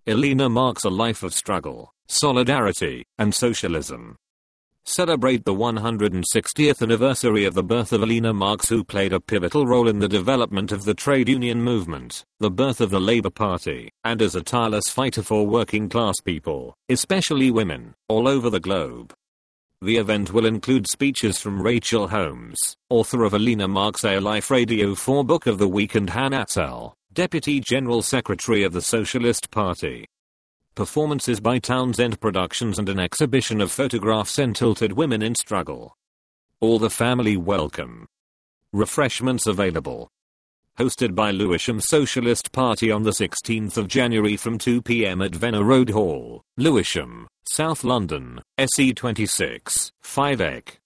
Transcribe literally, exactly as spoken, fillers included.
Elena marks a life of struggle, solidarity, and socialism. Celebrate the one hundred sixtieth anniversary of the birth of Elena Marx, who played a pivotal role in the development of the trade union movement, the birth of the Labour Party, and as a tireless fighter for working class people, especially women, all over the globe. The event will include speeches from Rachel Holmes, author of Elena Marx A Life Radio four Book of the Week, and Hannah Atsell, Deputy General Secretary of the Socialist Party. Performances by Townsend Productions and an exhibition of photographs entitled Women in Struggle. All the family welcome. Refreshments available. Hosted by Lewisham Socialist Party on the sixteenth of January from two p m at Venner Road Hall, Lewisham, South London, S E twenty-six, five E C.